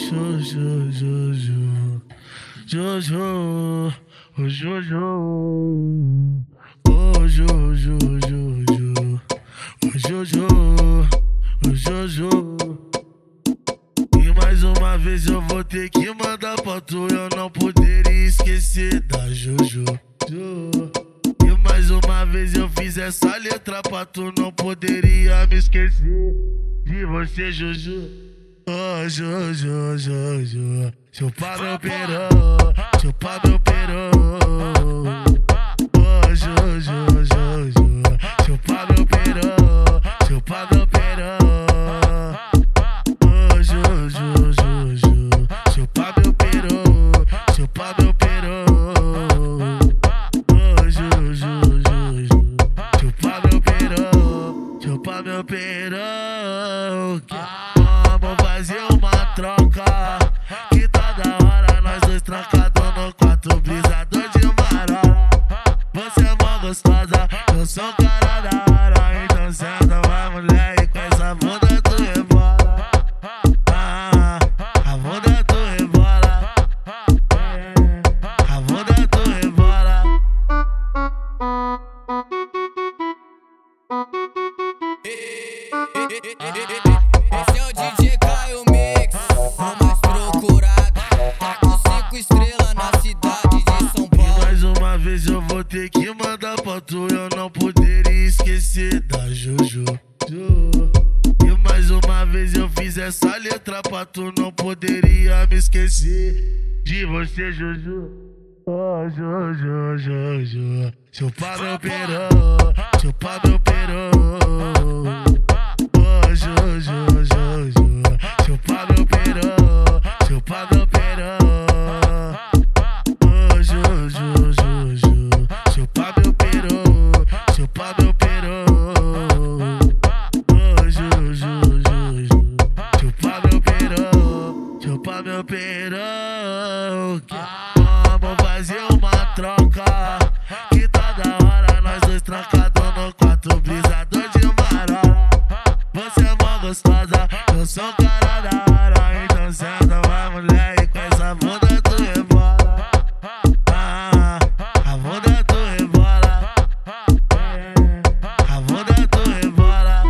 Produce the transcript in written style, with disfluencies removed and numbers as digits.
Jojo, Jojo, Jojo, oh Jojo, oh Jojo, Jojo, oh Jojo, oh Jojo. E mais uma vez eu vou ter que mandar pra tu, eu não poderia esquecer da Jojo. E mais uma vez eu fiz essa letra pra tu, não poderia me esquecer de você, Jojo. Oh, Jojo, Jojo, chupa meu perão, chupa meu perão. Oh, Jojo, Jojo, chupa meu perão, chupa meu perão. Oh, Jojo, Jojo, chupa meu perão, chupa meu perão. Oh, Jojo, Jojo, chupa meu perão, chupa meu perão. Vamos fazer uma troca, que tá da hora, nós dois trancadão no quarto, brisador de marola. Você é mó gostosa, eu sou um cara da hora, então senta vai mulher e com essa bunda tu rebola. A bunda tu rebola, a bunda tu rebola. Esse é o DJ Caio Mix, o mais procurado. Tá com 5 estrelas na cidade de São Paulo. E mais uma vez eu vou ter que mandar pra tu, eu não poderia esquecer da Jojo. E mais uma vez eu fiz essa letra pra tu, não poderia me esquecer de você, Jojo. Oh, Jojo, Jojo, chupa meu perão, chupa meu perão. Oh, Jojo, Jojo, chupa meu perão, chupa meu perão. Oh, Jojo, Jojo, chupa meu perão, chupa meu perão. Oh, Jojo, Jojo, chupa meu perão, chupa meu perão. Vamos fazer uma troca, que tá da hora, nós dois trancadão no quarto, brisador de marola. Você é mó gostosa, eu sou um cara da hora, então senta vai mulher e com essa bunda tu rebola. A bunda tu rebola, a bunda tu rebola.